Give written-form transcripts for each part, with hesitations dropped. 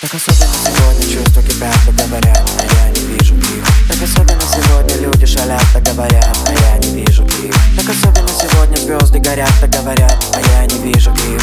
Так особенно сегодня чувства кипят, так говорят, а я не вижу их. Так особенно сегодня люди шалят, так говорят, а я не вижу их. Так особенно сегодня звезды горят, так говорят, а я не вижу их.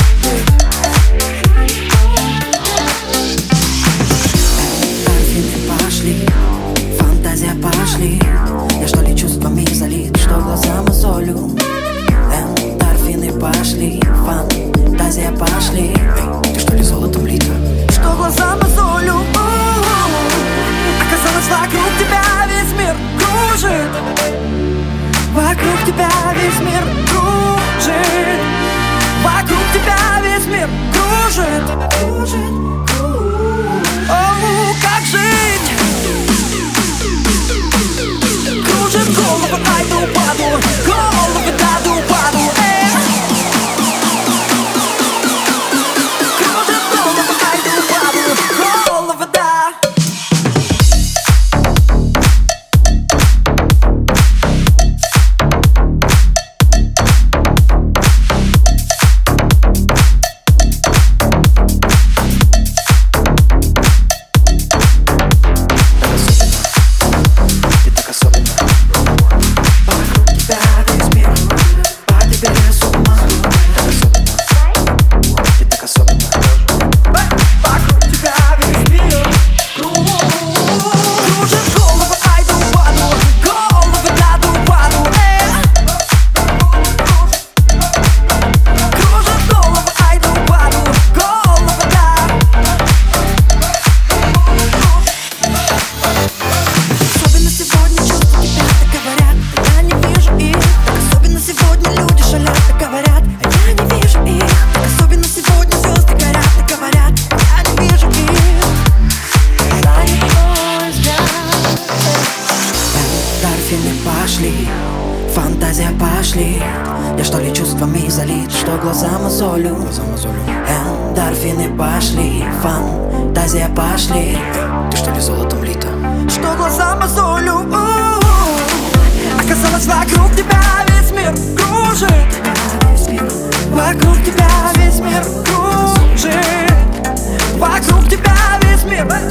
Дельфины пошли, фантазия пошли. Я что ли чувствами залит, что глаза мозолю. Эндорфины пошли, фантазия пошли. Ты что ли золотом лита? Что глаза мозолю. Оказалось, вокруг тебя весь мир кружит. Вокруг тебя весь мир кружит. Вокруг тебя весь мир кружит. Оу, как жить? Кружит голову, айду паду. Голову даду паду. Кружит голову, айду паду. Голову да. Пошли, фантазия пошли. Я что ли чувствами залит, что глаза мозолю. Эндорфины пошли, фантазия пошли. Ты что ли золотом лита? Что глаза мозолю. Оказалось, вокруг тебя весь мир кружит. Вокруг тебя весь мир кружит. Вокруг тебя весь мир